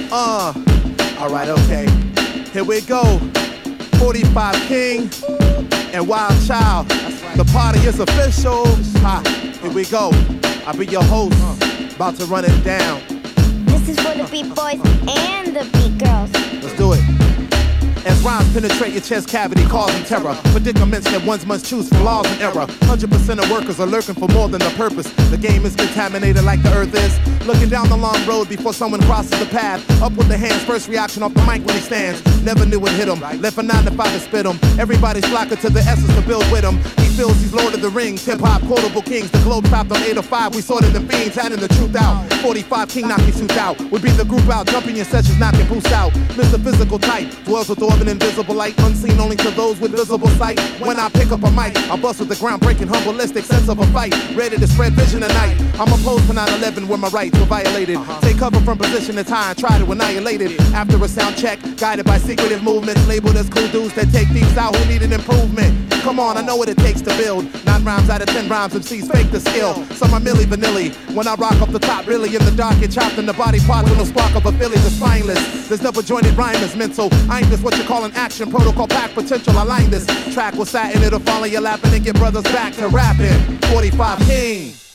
Alright, okay. Here we go. 45 King and Wild Child. The party is official. Here we go. I'll be your host. About to run it down. This is for the beat boys and the beat girls. Let's do it. As rhymes penetrate your chest cavity, causing terror. Predicaments that ones must choose from laws and error. 100% of workers are lurking for more than a purpose. The game is contaminated like the earth is. Looking down the long road before someone crosses the path. Up with the hands, first reaction off the mic when he stands. Never knew it hit him. Left a 9 to 5 to spit him. Everybody's flocking to the essence to build with him. He feels he's Lord of the Rings. Hip-hop, quotable kings. The globe topped on 8 or 5. We sorted them fiends, adding the truth out. 45 King knock your tooth out. We beat the group out, jumping your sessions, knocking boost out. Mr. Physical type dwells with orb and invisible light. Unseen only to those with visible sight. When I pick up a mic, I bust with the groundbreaking, humbleistic sense of a fight. Ready to spread vision tonight. I'm opposed for 9/11 where my rights were violated. Take cover from position that's high and try to annihilate it. After a sound check, guided by secretive movements, labeled as cool dudes that take thieves out who need an improvement. Come on, I know what it takes to build. 9 rhymes out of 10 rhymes, MCs fake the skill. Some are Milli Vanilli. When I rock up the top, really in the dark, get chopped in the body part with no spark of a Philly that's spineless. There's double jointed rhyme is mental. I ain't just what you call an action protocol pack potential. I line this track with satin, it'll fall in your lap and then get brothers back to rapping. 45 King.